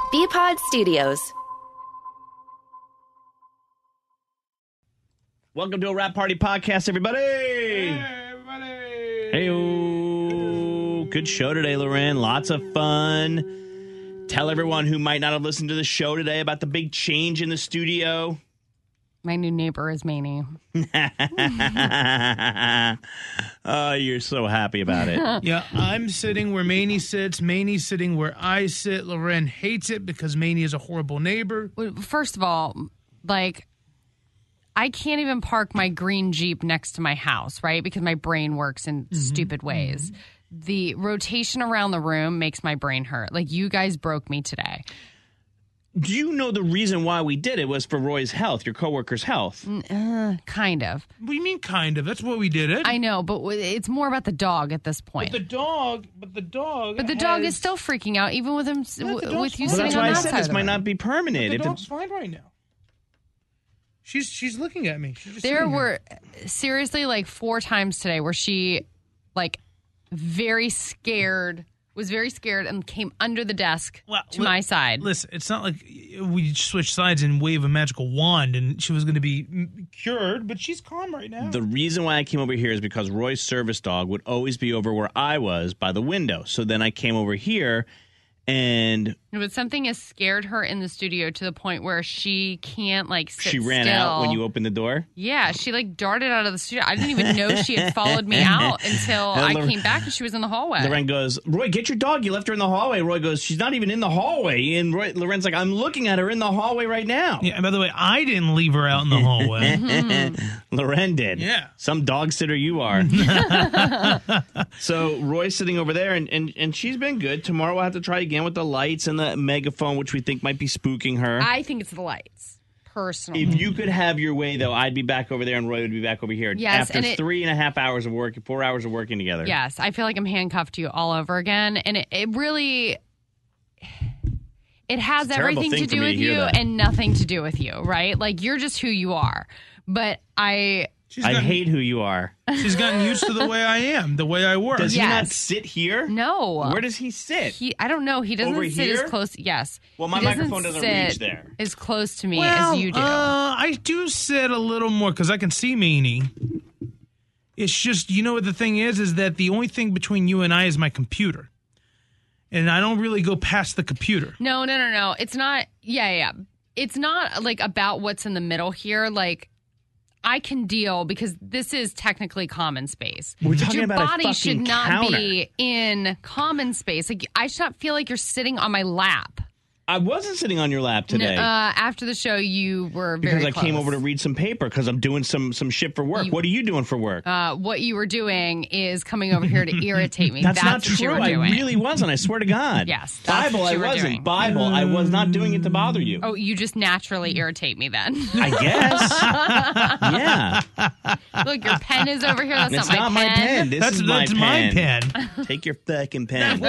BPod Studios. Welcome to a Rap Party podcast, everybody. Hey, everybody. Hey, good show today, Loren. Lots of fun. Tell everyone who might not have listened to the show today about the big change in the studio. My new neighbor is Manny. Oh, you're so happy about it. Yeah, I'm sitting where Manny sits. Manny's sitting where I sit. Loren hates it because Manny is a horrible neighbor. First of all, like, I can't even park my green Jeep next to my house, right? Because my brain works in stupid ways. The rotation around the room makes my brain hurt. Like, you guys broke me today. Do you know the reason why we did it was for Roy's health, your coworker's health? Kind of. What do you mean, kind of? That's what we did it. I know, but it's more about the dog at this point. But the dog is still freaking out, even with him, with you Well, sitting that's on why I that said side this of the might room. not be permanent. The If dog's fine right now. She's looking at me. She's just There sitting were seriously like 4 times today where she like was very scared and came under the desk to my side. Listen, it's not like we switch sides and wave a magical wand and she was going to be cured, but she's calm right now. The reason why I came over here is because Roy's service dog would always be over where I was by the window. So then I came over here and But something has scared her in the studio to the point where she can't like sit she ran still. out when you opened the door. Yeah, she like darted out of the studio. I didn't even know she had followed me out until I came back and she was in the hallway. Loren goes, Roy, get your dog. You left her in the hallway. Roy goes, she's not even in the hallway. And Loren's like, I'm looking at her in the hallway right now. Yeah, and by the way, I didn't leave her out in the hallway. Loren did. Yeah. Some dog sitter you are. So Roy's sitting over there, and she's been good. Tomorrow we'll have to try again with the lights and the megaphone, which we think might be spooking her. I think it's the lights, personally. If you could have your way, though, I'd be back over there and Roy would be back over here. Yes, After 3.5 hours of work, 4 hours of working together. Yes, I feel like I'm handcuffed to you all over again. And it really, it has It's a terrible everything thing to for do me to with hear you that. and nothing to do with you, right? Like, you're just who you are. But I hate who you are. She's gotten used to the way I am, the way I work. Does he Yes. not sit here? no. Where does he sit? I don't know. He doesn't Over sit here? as close. Yes. Well, my He microphone doesn't sit reach there. as close to me Well, as you do. I do sit a little more because I can see Manny. It's just, you know what the thing is that the only thing between you and I is my computer. And I don't really go past the computer. No. It's not. Yeah. It's not like about what's in the middle here. Like, I can deal because this is technically common space. We're But talking your about a body should fucking not counter. be in common space. Like, I should not feel like you're sitting on my lap. I wasn't sitting on your lap today. After the show, you were because very I came close. over to read some paper because I'm doing some shit for work. What are you doing for work? What you were doing is coming over here to irritate me. That's not what you true. were I doing. really wasn't. I swear to God. Yes, that's Bible, what you I were wasn't. doing. Bible, I was not doing it to bother you. Oh, you just naturally irritate me then. I guess. Yeah. Look, your pen is over here. That's It's not my pen. This That's is my my pen. pen. Take your fucking pen.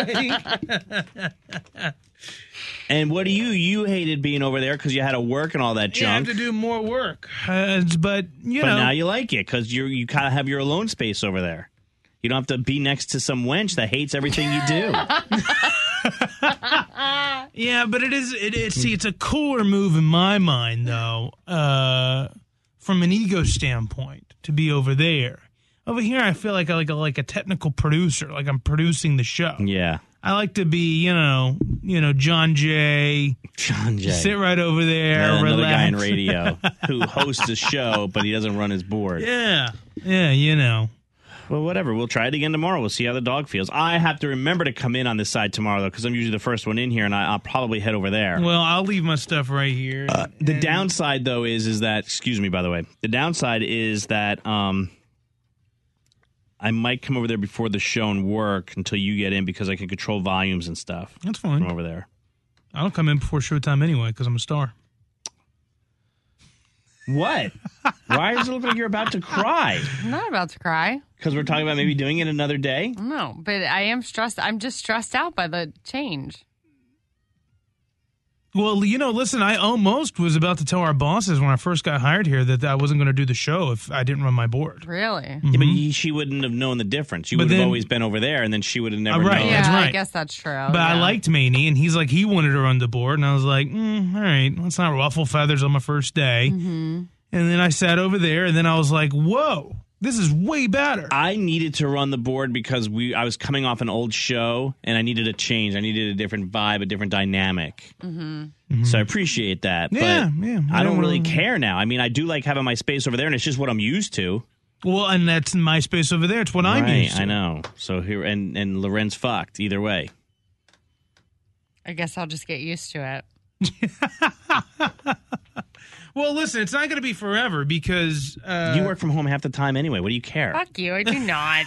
And what do you hated being over there because you had to work and all that You have junk. to do more work. But, you But know. now you like it because you kind of have your alone space over there. You don't have to be next to some wench that hates everything you do. Yeah, but see, it's a cooler move in my mind, though, from an ego standpoint, to be over there. Over here, I feel like a technical producer, like I'm producing the show. Yeah. I like to be, John Jay. John Jay. Sit right over there, Another relax. guy in radio who hosts a show, but he doesn't run his board. Yeah, Well, whatever. We'll try it again tomorrow. We'll see how the dog feels. I have to remember to come in on this side tomorrow, though, because I'm usually the first one in here, and I'll probably head over there. Well, I'll leave my stuff right here. The downside, though, is that, excuse me, by the way, the downside is that I might come over there before the show and work until you get in because I can control volumes and stuff That's fine. from over there. I don't come in before showtime anyway because I'm a star. What? Why does it look like you're about to cry? I'm not about to cry. Because we're talking about maybe doing it another day? No, but I am stressed. I'm just stressed out by the change. Well, listen, I almost was about to tell our bosses when I first got hired here that I wasn't going to do the show if I didn't run my board. Really? Yeah, but she wouldn't have known the difference. You would have always been over there, and then she would have never right, known. that's Yeah, right. I guess that's true. But I liked Maney, and he's like, he wanted to run the board, and I was like, all right, let's not ruffle feathers on my first day. And then I sat over there, and then I was like, whoa, this is way better. I needed to run the board because I was coming off an old show, and I needed a change. I needed a different vibe, a different dynamic. So I appreciate that. Yeah, but yeah. I don't really care now. I mean, I do like having my space over there, and it's just what I'm used to. Well, and that's my space over there. It's what I'm used to. I know. So here, and Loren's fucked either way. I guess I'll just get used to it. Well, listen, it's not going to be forever because You work from home half the time anyway. What do you care? Fuck you, I do not.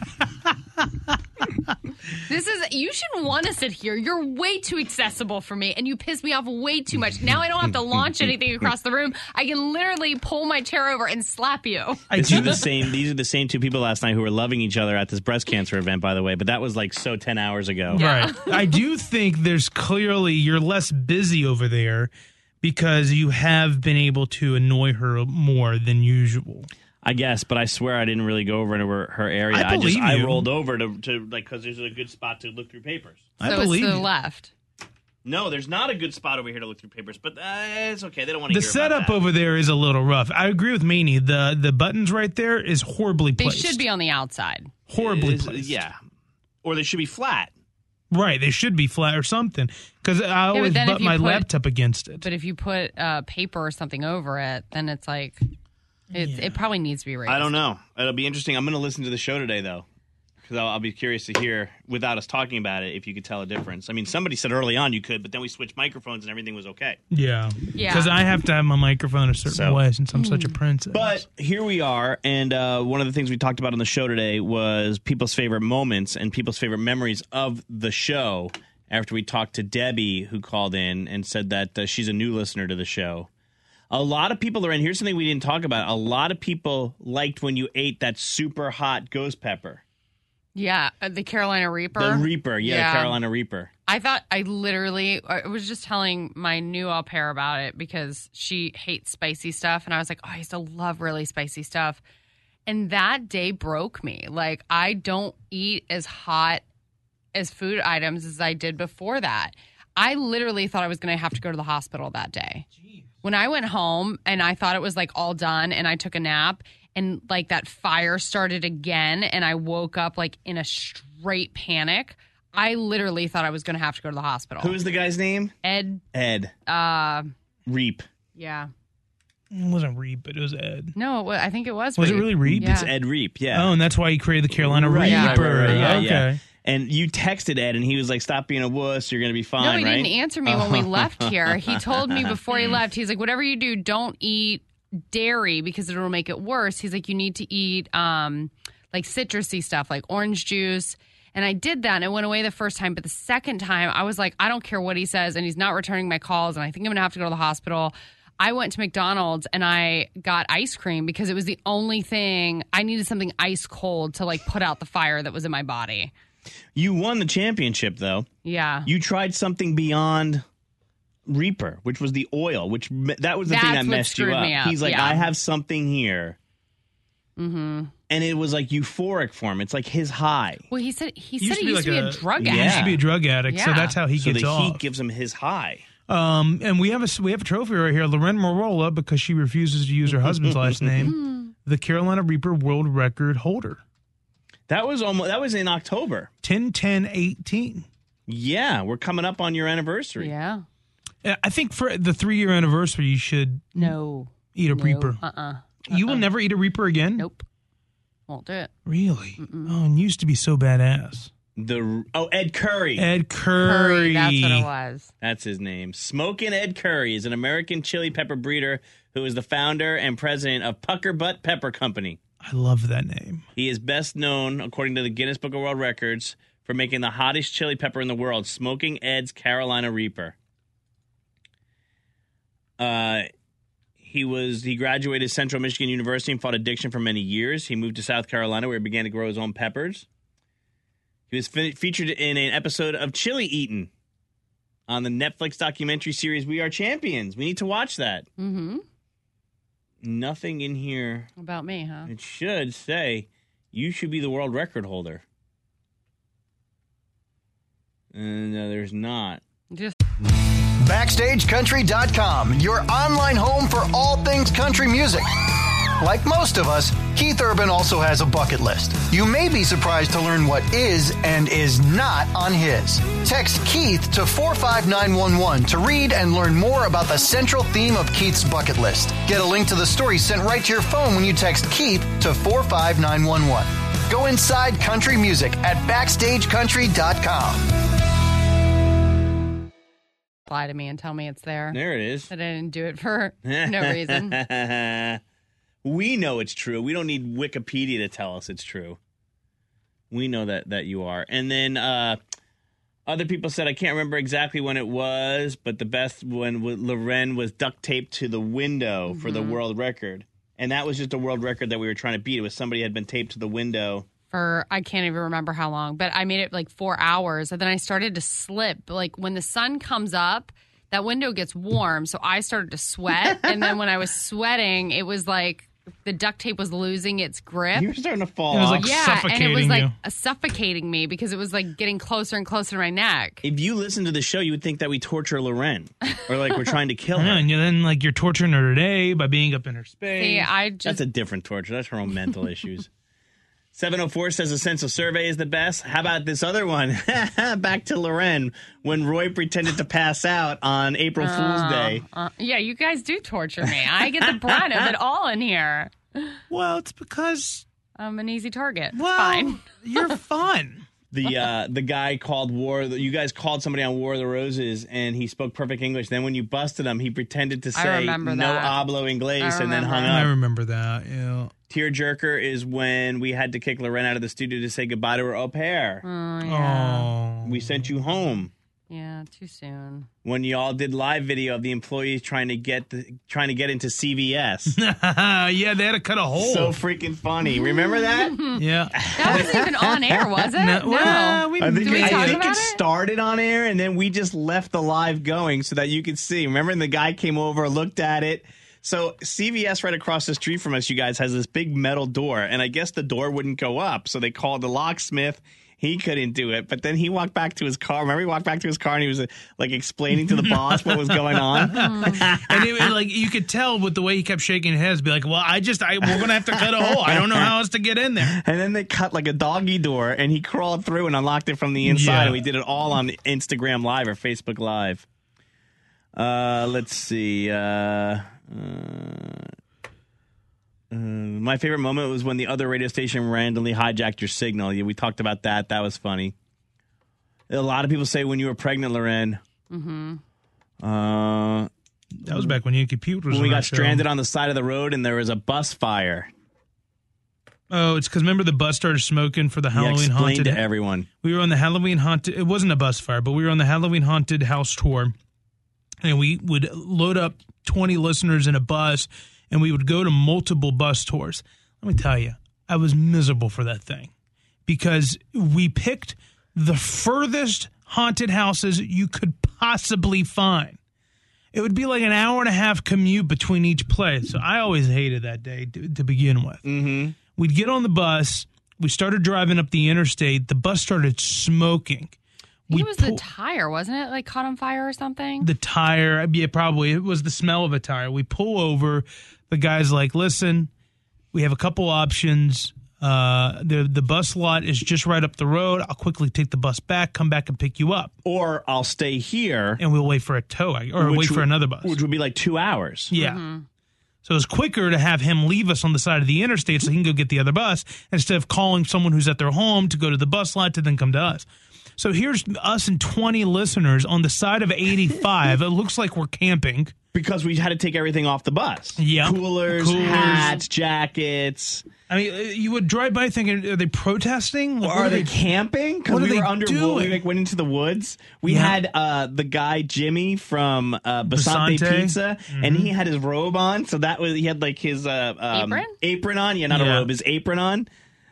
You shouldn't want to sit here. You're way too accessible for me, and you piss me off way too much. Now I don't have to launch anything across the room. I can literally pull my chair over and slap you. These are the same two people last night who were loving each other at this breast cancer event, by the way. But that was like 10 hours ago. Right. I do think there's clearly you're less busy over there because you have been able to annoy her more than usual. I guess, but I swear I didn't really go over into her area. I rolled over to because there's a good spot to look through papers. I So it's believe to the you. left. No, there's not a good spot over here to look through papers, but it's okay. They don't want to The hear about setup that. over there is a little rough. I agree with Maney. The buttons right there is horribly They placed. should be on the outside. horribly placed. Yeah. Or they should be flat. Right. They should be flat or something because I always then butt if you my put- laptop against it. But if you put paper or something over it, then it's like it probably needs to be raised. I don't know. It'll be interesting. I'm going to listen to the show today, though, because I'll be curious to hear, without us talking about it, if you could tell a difference. I mean, somebody said early on you could, but then we switched microphones and everything was okay. Yeah. Yeah. Because I have to have my microphone a certain way since I'm such a princess. But here we are, and one of the things we talked about on the show today was people's favorite moments and people's favorite memories of the show after we talked to Debbie, who called in and said that she's a new listener to the show. A lot of people are in. Here's something we didn't talk about. A lot of people liked when you ate that super hot ghost pepper. Yeah, the Carolina Reaper. The Reaper, the Carolina Reaper. I was just telling my new au pair about it because she hates spicy stuff. And I was like, I used to love really spicy stuff. And that day broke me. Like, I don't eat as hot as food items as I did before that. I literally thought I was going to have to go to the hospital that day. When I went home and I thought it was like all done and I took a nap and like that fire started again and I woke up like in a straight panic, I literally thought I was going to have to go to the hospital. Who is the guy's name? Ed. Reap. Yeah. it wasn't Reap, but it was Ed. No, I think it was. Was Reap. it really Reap? Yeah. It's Ed Reap, yeah. Oh, and that's why he created the Carolina Right, Reaper. right, okay. yeah. And you texted Ed, and he was like, stop being a wuss. You're going to be fine, No, he right? didn't answer me when we left here. He told me before he left, he's like, whatever you do, don't eat dairy because it'll make it worse. He's like, you need to eat like citrusy stuff, like orange juice. And I did that, and it went away the first time. But the second time, I was like, I don't care what he says, and he's not returning my calls, and I think I'm going to have to go to the hospital. I went to McDonald's, and I got ice cream because it was the only thing. I needed something ice cold to, like, put out the fire that was in my body. You won the championship, though. Yeah. You tried something beyond Reaper, which was the oil, that was the thing That's that what messed you screwed up. me up, He's like, yeah. I have something here. Mm-hmm. And it was like euphoric for him. It's like his high. Well, he said he Used used to be a drug He addict. used to be a drug addict, so Yeah. that's how he So gets the off. heat gives him his high. And we have a trophy right here. Loren Morolla, because she refuses to use her husband's last name, the Carolina Reaper world record holder. That was in October. 10-10-18. Yeah, we're coming up on your anniversary. Yeah. I think for the 3-year anniversary, you should No. eat a Reaper. You will never eat a Reaper again? Nope. Won't do it. Really? Oh, and you used to be so badass. Ed Curry. Ed Curry. That's what it was. That's his name. Smokin' Ed Curry is an American chili pepper breeder who is the founder and president of Pucker Butt Pepper Company. I love that name. He is best known, according to the Guinness Book of World Records, for making the hottest chili pepper in the world, Smoking Ed's Carolina Reaper. He graduated Central Michigan University and fought addiction for many years. He moved to South Carolina where he began to grow his own peppers. He was featured in an episode of Chili Eatin'. on the Netflix documentary series We Are Champions. We need to watch that. Mm-hmm. Nothing in here. About me, huh? It should say you should be the world record holder. And there's not. Just BackstageCountry.com, your online home for all things country music. Like most of us, Keith Urban also has a bucket list. You may be surprised to learn what is and is not on his. Text Keith to 45911 to read and learn more about the central theme of Keith's bucket list. Get a link to the story sent right to your phone when you text Keith to 45911. Go inside country music at BackstageCountry.com. lie to me and tell me it's there. There it is. That I didn't do it for no reason. We know it's true. We don't need Wikipedia to tell us it's true. We know that you are. And then other people said, I can't remember exactly when it was, but the best when Loren was duct taped to the window for the world record. And that was just a world record that we were trying to beat. It was somebody had been taped to the window. For I can't even remember how long, but I made it like 4 hours, and then I started to slip. Like when the sun comes up, that window gets warm, so I started to sweat, and then when I was sweating, it was like the duct tape was losing its grip. You were starting to fall It was off. like Yeah, suffocating and it was like you. suffocating me because it was like getting closer and closer to my neck. If you listen to the show, you would think that we torture Loren, or like we're trying to kill Yeah, her. and then like you're torturing her today by being up in her space. See, I That's just a different torture. That's her own mental issues. 704 says a sense of survey is the best. How about this other one? Back to Loren when Roy pretended to pass out on April Fool's Day. yeah, you guys do torture me. I get the brunt of it all in here. Well, it's because I'm an easy target. It's well, fine. you're fun. The guy called you guys called somebody on War of the Roses, and he spoke perfect English. Then when you busted him, he pretended to say remember no that. hablo inglés, I and then hung remember. I up. remember that. Yeah. Tearjerker is when we had to kick Loren out of the studio to say goodbye to her au pair. Oh. We sent you home. Yeah, too soon. When y'all did live video of the employees trying to get into CVS. Yeah, they had to cut a hole. So freaking funny. Remember that? yeah. That wasn't even on air, was it? No, well, we- I think, Did we talk about it it? started on air, and then we just left the live going so that you could see. Remember, and the guy came over, looked at it. So CVS right across the street from us, you guys, has this big metal door, and I guess the door wouldn't go up. So they called the locksmith. He couldn't do it, but then he walked back to his car. Remember, he walked back to his car and he was like explaining to the boss what was going on. And it, like you could tell with the way he kept shaking his head, be like, "Well, we're gonna have to cut a hole. I don't know how else to get in there." And then they cut like a doggy door, and he crawled through and unlocked it from the inside. Yeah. And we did it all on Instagram Live or Facebook Live. Let's see. My favorite moment was when the other radio station randomly hijacked your signal. Yeah, we talked about that. That was funny. A lot of people say when you were pregnant, Loren. Mm-hmm. That was back when Yankee Pute was When we on got that show. stranded on the side of the road and there was a bus fire. Oh, it's because remember the bus started smoking for the Yeah, Halloween explain haunted. to everyone. We were on the Halloween haunted. It wasn't a bus fire, but we were on the Halloween haunted house tour, and we would load up 20 listeners in a bus, and we would go to multiple bus tours. Let me tell you, I was miserable for that thing because we picked the furthest haunted houses you could possibly find. It would be like an hour and a half commute between each place. So I always hated that day to begin with. Mm-hmm. We'd get on the bus. We started driving up the interstate. The bus started smoking. It was the tire, wasn't it? Like caught on fire or something? The tire, yeah, probably. It was the smell of a tire. We pull over. The guy's like, listen, we have a couple options. The bus lot is just right up the road. I'll quickly take the bus back, come back and pick you up. Or I'll stay here. And we'll wait for a tow or wait for another bus. Which would be like 2 hours. Yeah. Mm-hmm. So it's quicker to have him leave us on the side of the interstate so he can go get the other bus instead of calling someone who's at their home to go to the bus lot to then come to us. So here's us and 20 listeners on the side of 85. It looks like we're camping. Because we had to take everything off the bus. Yeah. Coolers, hats, jackets. I mean, you would drive by thinking, are they protesting? Like, Or are they camping? Because what are we they were under doing? we like went into the woods. We Yeah. had the guy Jimmy from Basante Basante. Pizza, and he had his robe on. So that was he had like his apron on. Yeah, not a Yeah. robe, his apron on.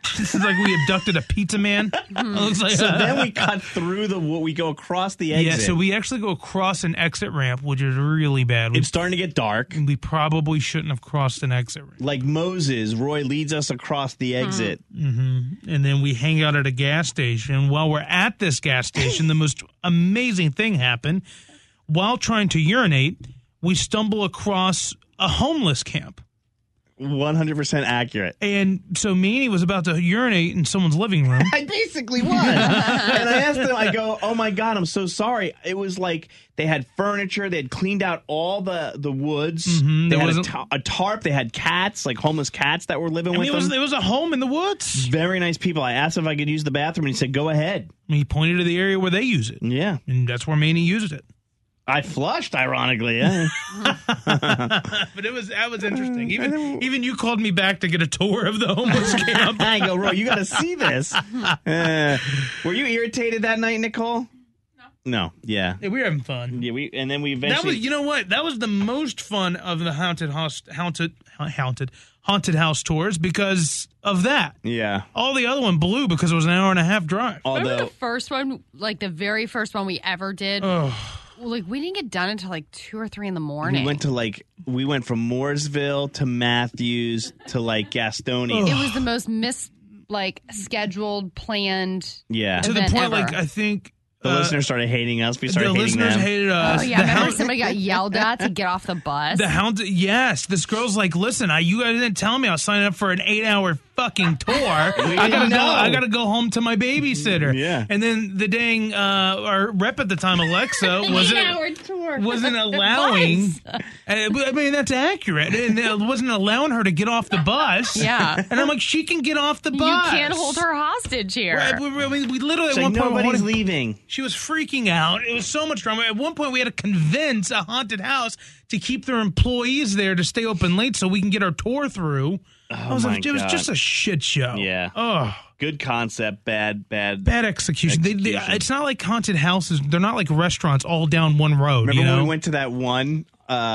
This is like we abducted a pizza man. It looks like, So then we cut through we go across the exit. yeah, so we actually go across an exit ramp, which is really bad. It's starting to get dark. We probably shouldn't have crossed an exit ramp. Like Moses, Roy leads us across the exit. And then we hang out at a gas station. While we're at this gas station, the most amazing thing happened. While trying to urinate, we stumble across a homeless camp. 100% accurate. And so Manny was about to urinate in someone's living room. I basically was. And I asked them, I go, oh my God, I'm so sorry. It was like they had furniture. They had cleaned out all the woods. They had a tarp. They had cats, like homeless cats that were living with them. It was a home in the woods. Very nice people. I asked if I could use the bathroom, and he said, go ahead. He pointed to the area where they use it. Yeah. And that's where Manny used it. I flushed, ironically. Yeah. But that was interesting. Even you called me back to get a tour of the homeless camp. I go, Roy, you got to see this. Were you irritated that night, Nicole? No. Yeah. We were having fun. Yeah. And then we eventually. You know what? That was the most fun of the haunted house tours because of that. Yeah. All the other one blew because it was an hour and a half drive. Remember the first one, like the very first one we ever did? Like we didn't get done until like 2 or 3 in the morning. We went from Mooresville to Matthews to like Gastonia. It was the most scheduled, planned. Yeah. To the point, ever. like I think the listeners started hating us. We started the hating listeners them. hated us. Oh yeah, remember somebody got yelled at to get off the bus. Yes, this girl's like, listen, you guys didn't tell me I was signing up for an 8-hour fucking tour. I gotta go home to my babysitter. Yeah. And then the dang our rep at the time, Alexa, wasn't allowing. I mean, that's accurate. And it wasn't allowing her to get off the bus. Yeah. And I'm like, she can get off the bus. You can't hold her hostage here. We literally It's at like, one point nobody's leaving. She was freaking out. It was so much drama. At one point, we had to convince a haunted house to keep their employees there to stay open late so we can get our tour through. It was just a shit show. Yeah. Oh. Good concept, bad execution. It's not like haunted houses. They're not like restaurants all down one road. Remember when we went to that one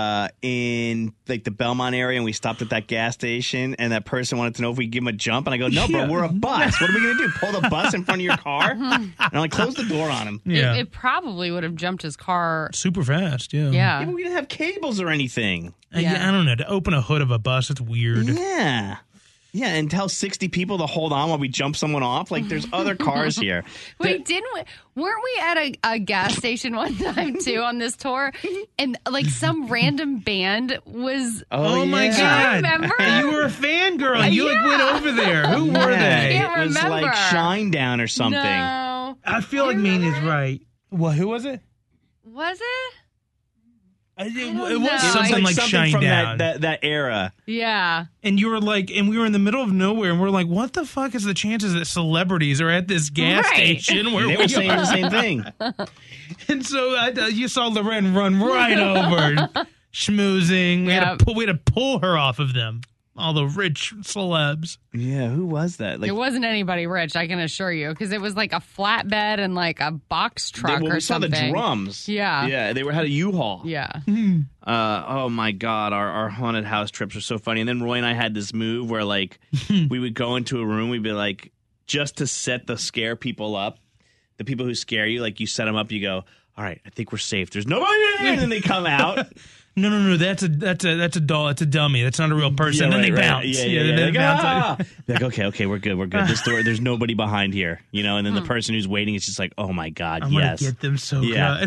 in like the Belmont area and we stopped at that gas station and that person wanted to know if we give him a jump and I go, no, but we're a bus. What are we going to do? Pull the bus in front of your car? And I'm like, close the door on him. Yeah. It probably would have jumped his car super fast. Yeah. Yeah. Yeah, but we didn't have cables or anything. Yeah, I don't know. To open a hood of a bus, it's weird. Yeah. Yeah, and tell 60 people to hold on while we jump someone off. Like, there's other cars here. Wait, weren't we at a gas station one time, too, on this tour? And, like, some random band was... Oh my yeah. God. Remember? You were a fangirl. You like went over there. Who were they? can't It was remember. like Shinedown or something. No. I feel like Mania's right. Well, who was it? Was it? It know. was It something like something from Shinedown. that era. Yeah. And you were like, and we were in the middle of nowhere, and we're like, what the fuck is the chances that celebrities are at this gas Right. station where They we were saying are? the same thing. And so you saw Loren run right over, schmoozing. We had to pull her off of them. All the rich celebs. Yeah, who was that? Like, It wasn't anybody rich, I can assure you, because it was like a flatbed and like a box truck or we saw something. the drums. Yeah. Yeah, they had a U-Haul. Yeah. Oh my God, our haunted house trips are so funny. And then Roy and I had this move where like we would go into a room, we'd be like, just to scare people up, the people who scare you, like you set them up, you go, all right, I think we're safe. There's nobody in here. And then they come out. No, that's a doll. That's a dummy. That's not a real person. Yeah, and then right, they right. bounce. Yeah. They Like, bounce. okay, we're good. This door, there's nobody behind here, and then the person who's waiting is just like, oh my God, I'm yes. gonna get them so Yeah.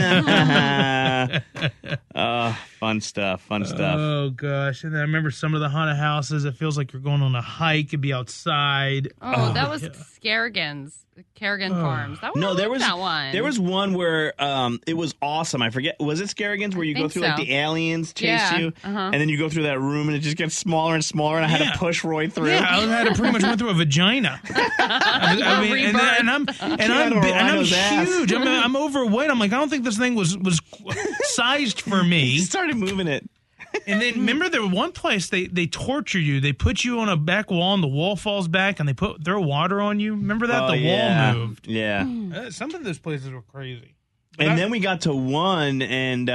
good. Fun stuff. Oh gosh! And then I remember some of the haunted houses. It feels like you're going on a hike and be outside. Oh, that was Kerrigan Farms. That one. There was one where it was awesome. I forget, was it Scarrigan's where you go through like the aliens chase you, and then you go through that room and it just gets smaller and smaller, and I had to push Roy through. Yeah, I had to pretty much went through a vagina. I mean, I'm huge. I'm overweight. I'm like, I don't think this thing was sized for me. He started moving it. And then remember, there was one place they torture you. They put you on a back wall, and the wall falls back, and they throw water on you. Remember that wall moved. Yeah. Some of those places were crazy. And then we got to one, and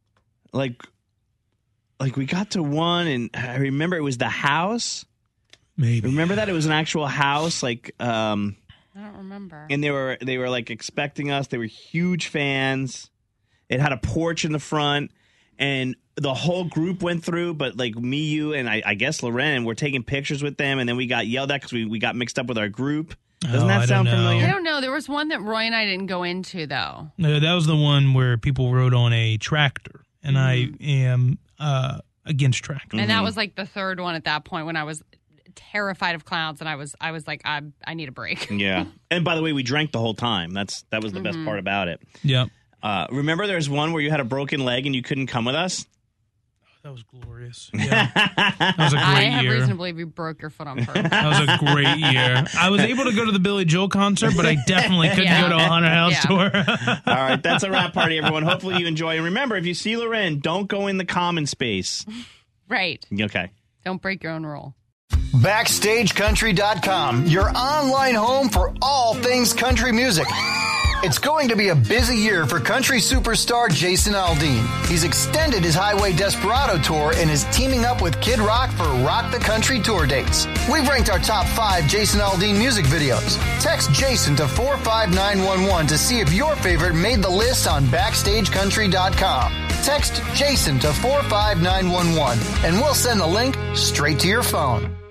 like we got to one, and I remember it was the house. Maybe. Remember that? It was an actual house, like I don't remember. and they were like expecting us. They were huge fans. It had a porch in the front, and the whole group went through, but like me, you, and I guess Loren were taking pictures with them, and then we got yelled at because we got mixed up with our group. Doesn't that sound familiar? I don't know. There was one that Roy and I didn't go into, though. No, that was the one where people rode on a tractor, and I am against tractors. And that was like the third one at that point when I was terrified of clowns, and I was like, I need a break. Yeah. And by the way, we drank the whole time. That was the best part about it. Yep. Remember there's one where you had a broken leg and you couldn't come with us? That was glorious. Yeah. That was a great I have year. reason to believe you broke your foot on purpose. That was a great year. I was able to go to the Billy Joel concert, but I definitely couldn't go to a haunted house tour. All right, that's a wrap party, everyone. Hopefully you enjoy. And remember, if you see Loren, don't go in the common space. Right. Okay. Don't break your own rule. BackstageCountry.com, your online home for all things country music. It's going to be a busy year for country superstar Jason Aldean. He's extended his Highway Desperado tour and is teaming up with Kid Rock for Rock the Country tour dates. We've ranked our top 5 Jason Aldean music videos. Text Jason to 45911 to see if your favorite made the list on BackstageCountry.com. Text Jason to 45911 and we'll send the link straight to your phone.